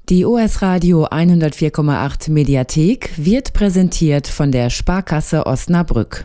Die OS Radio 104,8 Mediathek wird präsentiert von der Sparkasse Osnabrück.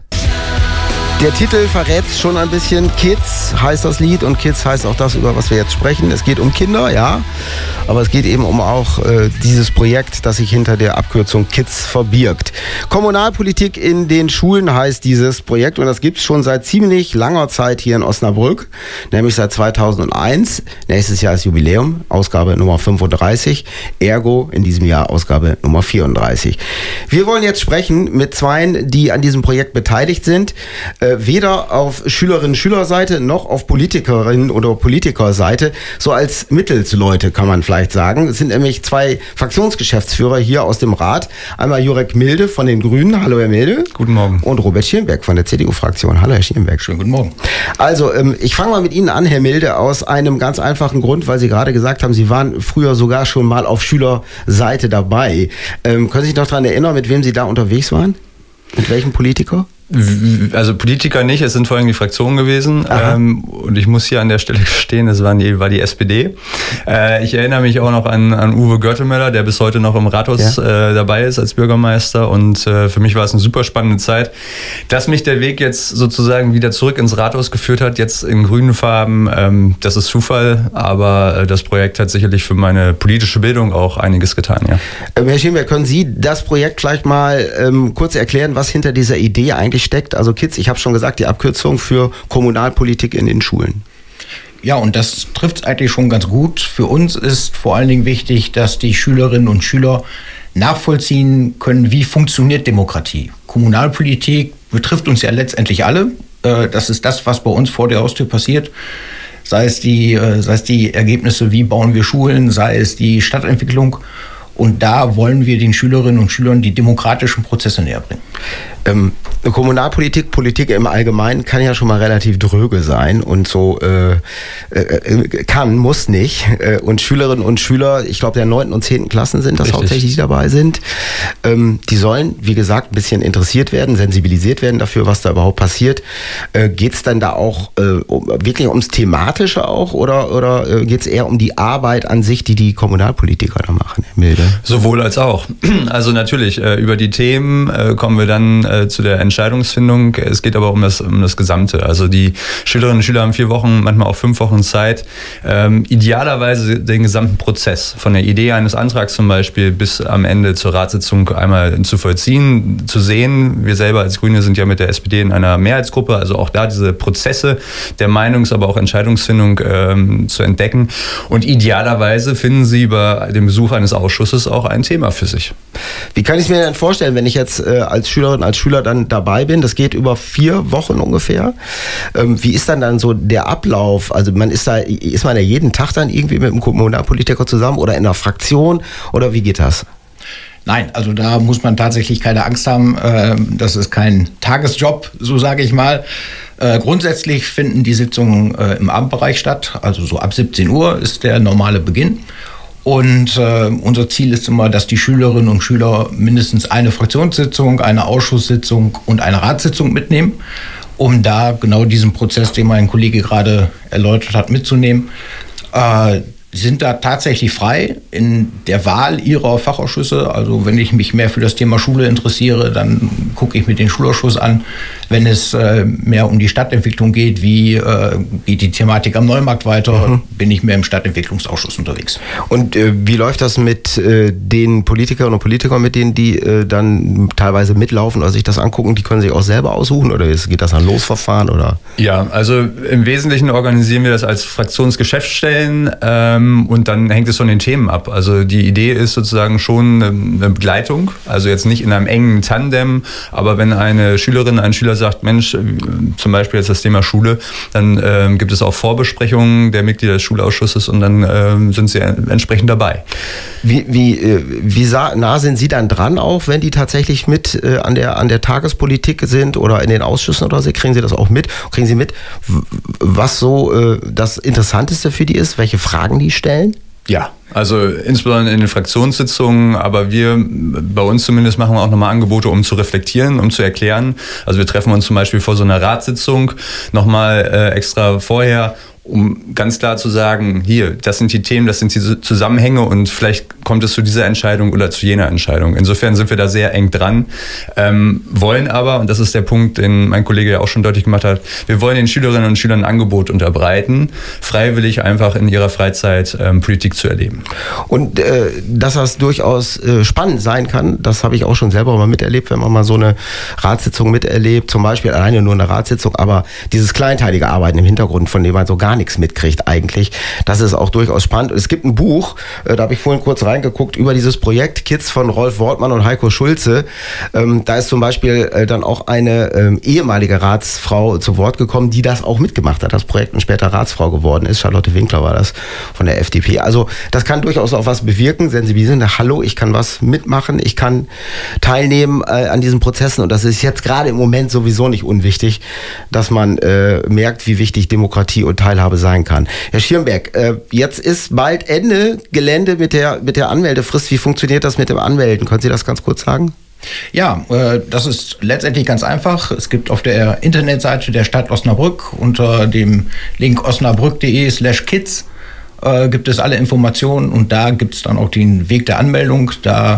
Der Titel verrät schon ein bisschen. Kids heißt das Lied und Kids heißt auch das, über was wir jetzt sprechen. Es geht um Kinder, ja, aber es geht eben um auch dieses Projekt, das sich hinter der Abkürzung Kids verbirgt. Kommunalpolitik in den Schulen heißt dieses Projekt und das gibt es schon seit ziemlich langer Zeit hier in Osnabrück, nämlich seit 2001. Nächstes Jahr ist Jubiläum, Ausgabe Nummer 35, ergo in diesem Jahr Ausgabe Nummer 34. Wir wollen jetzt sprechen mit zweien, die an diesem Projekt beteiligt sind. Weder auf Schülerinnen-Schülerseite noch auf Politikerinnen- oder Politikerseite, so als Mittelsleute kann man vielleicht sagen. Es sind nämlich zwei Fraktionsgeschäftsführer hier aus dem Rat. Einmal Jurek Milde von den Grünen. Hallo, Herr Milde. Guten Morgen. Und Robert Schirmberg von der CDU-Fraktion. Hallo, Herr Schirmberg. Schönen guten Morgen. Also, ich fange mal mit Ihnen an, Herr Milde, aus einem ganz einfachen Grund, weil Sie gerade gesagt haben, Sie waren früher sogar schon mal auf Schülerseite dabei. Können Sie sich noch daran erinnern, mit wem Sie da unterwegs waren? Mit welchem Politiker? Also Politiker nicht, es sind vor allem die Fraktionen gewesen. Und ich muss hier an der Stelle gestehen, es war die SPD. Ich erinnere mich auch noch an Uwe Görtemöller, der bis heute noch im Rathaus dabei ist als Bürgermeister. Und für mich war es eine super spannende Zeit. Dass mich der Weg jetzt sozusagen wieder zurück ins Rathaus geführt hat, jetzt in grünen Farben, das ist Zufall. Aber das Projekt hat sicherlich für meine politische Bildung auch einiges getan. Ja. Herr Schirmberg, können Sie das Projekt vielleicht mal kurz erklären, was hinter dieser Idee eigentlich steckt? Also Kids, ich habe schon gesagt, die Abkürzung für Kommunalpolitik in den Schulen. Ja, und das trifft es eigentlich schon ganz gut. Für uns ist vor allen Dingen wichtig, dass die Schülerinnen und Schüler nachvollziehen können, wie funktioniert Demokratie. Kommunalpolitik betrifft uns ja letztendlich alle. Das ist das, was bei uns vor der Haustür passiert. Sei es die Ergebnisse, wie bauen wir Schulen, sei es die Stadtentwicklung. Und da wollen wir den Schülerinnen und Schülern die demokratischen Prozesse näher bringen. Kommunalpolitik, Politik im Allgemeinen kann ja schon mal relativ dröge sein und so muss nicht. Und Schülerinnen und Schüler, ich glaube der 9. und 10. Klassen sind das hauptsächlich, die dabei sind. Die sollen, wie gesagt, ein bisschen interessiert werden, sensibilisiert werden dafür, was da überhaupt passiert. Geht es dann da auch wirklich ums Thematische auch oder geht es eher um die Arbeit an sich, die Kommunalpolitiker da machen, Herr Milde? Sowohl als auch. Also natürlich, über die Themen kommen wir dann zu der Entscheidungsfindung. Es geht aber um das Gesamte. Also die Schülerinnen und Schüler haben 4 Wochen, manchmal auch 5 Wochen Zeit, idealerweise den gesamten Prozess, von der Idee eines Antrags zum Beispiel bis am Ende zur Ratssitzung einmal zu vollziehen, zu sehen. Wir selber als Grüne sind ja mit der SPD in einer Mehrheitsgruppe, also auch da diese Prozesse der Meinungs-, aber auch Entscheidungsfindung zu entdecken. Und idealerweise finden sie bei dem Besuch eines Ausschusses auch ein Thema für sich. Wie kann ich mir denn vorstellen, wenn ich jetzt als Schülerin, als Schüler dann dabei bin? Das geht über 4 Wochen ungefähr. Wie ist dann so der Ablauf? Also ist man ja jeden Tag dann irgendwie mit einem Kommunalpolitiker zusammen oder in einer Fraktion oder wie geht das? Nein, also da muss man tatsächlich keine Angst haben. Das ist kein Tagesjob, so sage ich mal. Grundsätzlich finden die Sitzungen im Abendbereich statt. Also so ab 17 Uhr ist der normale Beginn. Und unser Ziel ist immer, dass die Schülerinnen und Schüler mindestens eine Fraktionssitzung, eine Ausschusssitzung und eine Ratssitzung mitnehmen, um da genau diesen Prozess, den mein Kollege gerade erläutert hat, mitzunehmen. Sind da tatsächlich frei in der Wahl ihrer Fachausschüsse. Also wenn ich mich mehr für das Thema Schule interessiere, dann gucke ich mir den Schulausschuss an. Wenn es mehr um die Stadtentwicklung geht, wie geht die Thematik am Neumarkt weiter, bin ich mehr im Stadtentwicklungsausschuss unterwegs. Und wie läuft das mit den Politikerinnen und Politikern, mit denen die dann teilweise mitlaufen oder sich das angucken? Die können sich auch selber aussuchen oder geht das ein Losverfahren? Oder? Ja, also im Wesentlichen organisieren wir das als Fraktionsgeschäftsstellen. Und dann hängt es von den Themen ab. Also die Idee ist sozusagen schon eine Begleitung, also jetzt nicht in einem engen Tandem, aber wenn eine Schülerin, ein Schüler sagt, Mensch, zum Beispiel jetzt das Thema Schule, dann gibt es auch Vorbesprechungen der Mitglieder des Schulausschusses und dann sind sie entsprechend dabei. Wie nah sind Sie dann dran auch, wenn die tatsächlich mit an der Tagespolitik sind oder in den Ausschüssen oder so? Kriegen Sie das auch mit? Kriegen Sie mit, was so das Interessanteste für die ist, welche Fragen die stellen? Ja, also insbesondere in den Fraktionssitzungen, aber wir bei uns zumindest machen wir auch nochmal Angebote, um zu reflektieren, um zu erklären. Also wir treffen uns zum Beispiel vor so einer Ratssitzung nochmal extra vorher, um ganz klar zu sagen, hier, das sind die Themen, das sind die Zusammenhänge und vielleicht kommt es zu dieser Entscheidung oder zu jener Entscheidung. Insofern sind wir da sehr eng dran, wollen aber, und das ist der Punkt, den mein Kollege ja auch schon deutlich gemacht hat, wir wollen den Schülerinnen und Schülern ein Angebot unterbreiten, freiwillig einfach in ihrer Freizeit Politik zu erleben. Und dass das durchaus spannend sein kann, das habe ich auch schon selber mal miterlebt, wenn man mal so eine Ratssitzung miterlebt, zum Beispiel alleine nur eine Ratssitzung, aber dieses kleinteilige Arbeiten im Hintergrund, von dem man so gar nichts mitkriegt eigentlich, das ist auch durchaus spannend. Es gibt ein Buch, da habe ich vorhin kurz reingeguckt, über dieses Projekt Kids von Rolf Wortmann und Heiko Schulze. Da ist zum Beispiel dann auch eine ehemalige Ratsfrau zu Wort gekommen, die das auch mitgemacht hat, das Projekt und später Ratsfrau geworden ist. Charlotte Winkler war das von der FDP. Also das kann durchaus auch was bewirken, sensibilisieren. Hallo, ich kann was mitmachen, ich kann teilnehmen an diesen Prozessen und das ist jetzt gerade im Moment sowieso nicht unwichtig, dass man merkt, wie wichtig Demokratie und Teilhabe sein kann. Herr Schirmbeck, jetzt ist bald Ende Gelände mit der Anmeldefrist. Wie funktioniert das mit dem Anmelden? Können Sie das ganz kurz sagen? Ja, das ist letztendlich ganz einfach. Es gibt auf der Internetseite der Stadt Osnabrück unter dem Link osnabrück.de/kids gibt es alle Informationen und da gibt es dann auch den Weg der Anmeldung. Da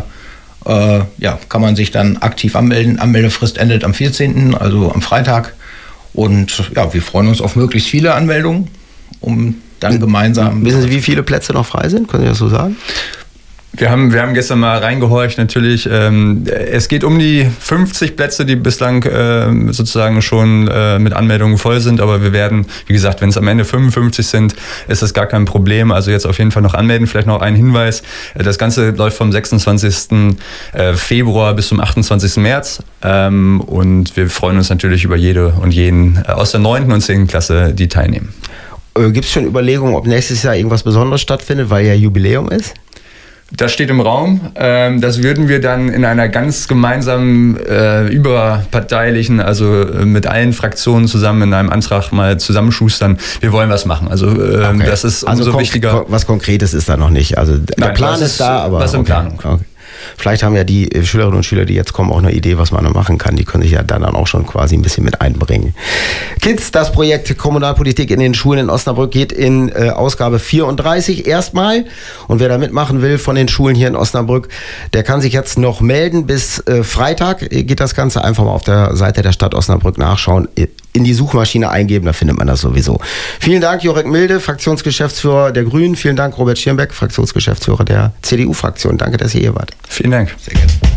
kann man sich dann aktiv anmelden. Anmeldefrist endet am 14., also am Freitag. Und ja, wir freuen uns auf möglichst viele Anmeldungen, um dann gemeinsam... Wissen Sie, wie viele Plätze noch frei sind? Können Sie das so sagen? Wir haben gestern mal reingehorcht, natürlich. Es geht um die 50 Plätze, die bislang sozusagen schon mit Anmeldungen voll sind. Aber wir werden, wie gesagt, wenn es am Ende 55 sind, ist das gar kein Problem. Also jetzt auf jeden Fall noch anmelden. Vielleicht noch ein Hinweis. Das Ganze läuft vom 26. Februar bis zum 28. März. Und wir freuen uns natürlich über jede und jeden aus der 9. und 10. Klasse, die teilnehmen. Gibt es schon Überlegungen, ob nächstes Jahr irgendwas Besonderes stattfindet, weil ja Jubiläum ist? Das steht im Raum. Das würden wir dann in einer ganz gemeinsamen, überparteilichen, also mit allen Fraktionen zusammen in einem Antrag mal zusammenschustern. Wir wollen was machen. Also okay. Das ist umso wichtiger. Was Konkretes ist da noch nicht. Also der Plan ist da, aber was in Planung. Okay. Vielleicht haben ja die Schülerinnen und Schüler, die jetzt kommen, auch eine Idee, was man da machen kann. Die können sich ja dann auch schon quasi ein bisschen mit einbringen. Kids, das Projekt Kommunalpolitik in den Schulen in Osnabrück geht in Ausgabe 34 erstmal. Und wer da mitmachen will von den Schulen hier in Osnabrück, der kann sich jetzt noch melden. Bis Freitag geht das Ganze. Einfach mal auf der Seite der Stadt Osnabrück nachschauen. In die Suchmaschine eingeben, da findet man das sowieso. Vielen Dank, Jurek Milde, Fraktionsgeschäftsführer der Grünen. Vielen Dank, Robert Schirmbeck, Fraktionsgeschäftsführer der CDU-Fraktion. Danke, dass ihr hier wart. Vielen Dank. Sehr gerne.